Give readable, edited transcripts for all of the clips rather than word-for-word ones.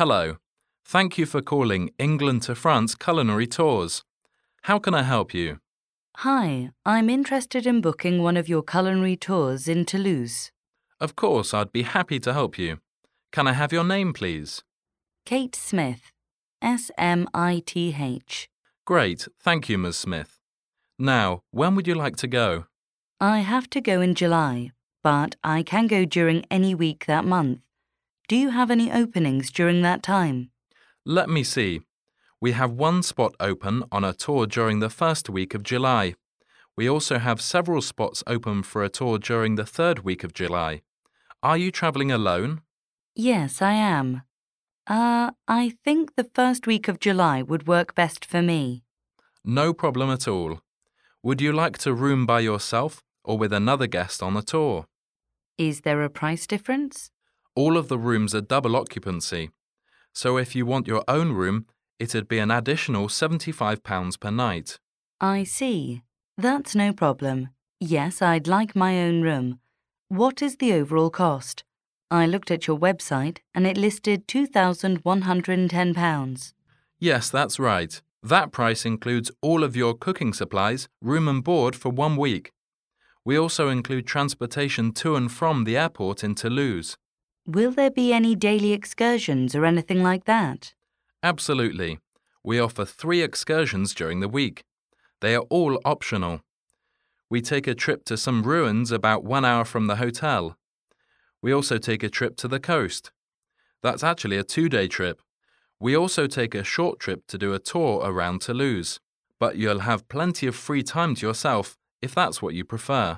Hello. Thank you for calling England to France Culinary Tours. How can I help you? Hi, I'm interested in booking one of your culinary tours in Toulouse. Of course, I'd be happy to help you. Can I have your name, please? Kate Smith, Smith. Great, thank you, Ms. Smith. Now, when would you like to go? I have to go in July, but I can go during any week that month. Do you have any openings during that time? Let me see. We have one spot open on a tour during the first week of July. We also have several spots open for a tour during the third week of July. Are you travelling alone? Yes, I am. I think the first week of July would work best for me. No problem at all. Would you like to room by yourself or with another guest on the tour? Is there a price difference? All of the rooms are double occupancy. So if you want your own room, it'd be an additional £75 per night. I see. That's no problem. Yes, I'd like my own room. What is the overall cost? I looked at your website and it listed £2,110. Yes, that's right. That price includes all of your cooking supplies, room and board for 1 week. We also include transportation to and from the airport in Toulouse. Will there be any daily excursions or anything like that? Absolutely. We offer 3 excursions during the week. They are all optional. We take a trip to some ruins about 1 hour from the hotel. We also take a trip to the coast. That's actually a 2-day trip. We also take a short trip to do a tour around Toulouse. But you'll have plenty of free time to yourself if that's what you prefer.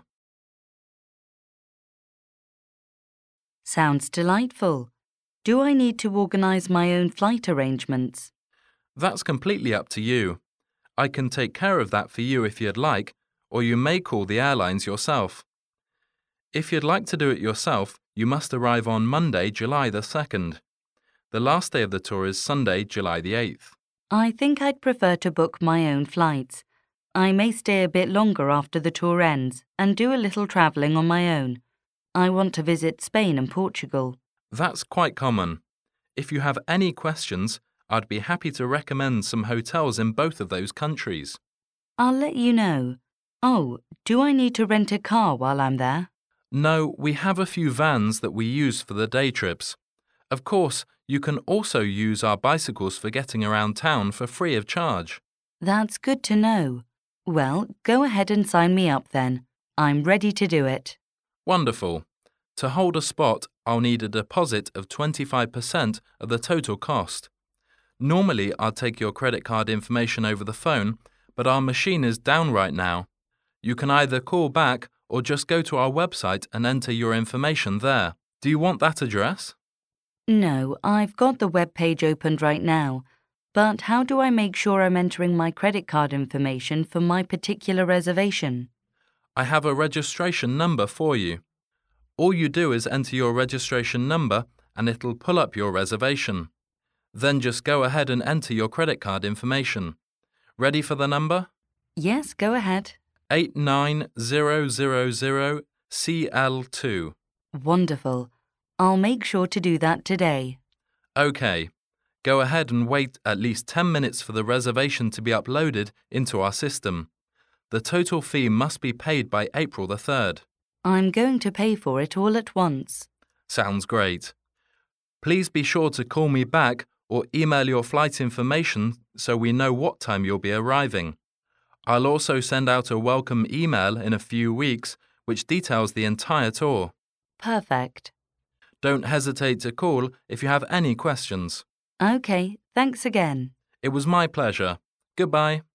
Sounds delightful. Do I need to organise my own flight arrangements? That's completely up to you. I can take care of that for you if you'd like, or you may call the airlines yourself. If you'd like to do it yourself, you must arrive on Monday, July the 2nd. The last day of the tour is Sunday, July the 8th. I think I'd prefer to book my own flights. I may stay a bit longer after the tour ends and do a little travelling on my own. I want to visit Spain and Portugal. That's quite common. If you have any questions, I'd be happy to recommend some hotels in both of those countries. I'll let you know. Oh, do I need to rent a car while I'm there? No, we have a few vans that we use for the day trips. Of course, you can also use our bicycles for getting around town for free of charge. That's good to know. Well, go ahead and sign me up then. I'm ready to do it. Wonderful. To hold a spot, I'll need a deposit of 25% of the total cost. Normally, I'll take your credit card information over the phone, but our machine is down right now. You can either call back or just go to our website and enter your information there. Do you want that address? No, I've got the web page opened right now. But how do I make sure I'm entering my credit card information for my particular reservation? I have a registration number for you. All you do is enter your registration number and it'll pull up your reservation. Then just go ahead and enter your credit card information. Ready for the number? Yes, go ahead. 89000CL2. Wonderful. I'll make sure to do that today. OK. Go ahead and wait at least 10 minutes for the reservation to be uploaded into our system. The total fee must be paid by April the 3rd. I'm going to pay for it all at once. Sounds great. Please be sure to call me back or email your flight information so we know what time you'll be arriving. I'll also send out a welcome email in a few weeks which details the entire tour. Perfect. Don't hesitate to call if you have any questions. OK, thanks again. It was my pleasure. Goodbye.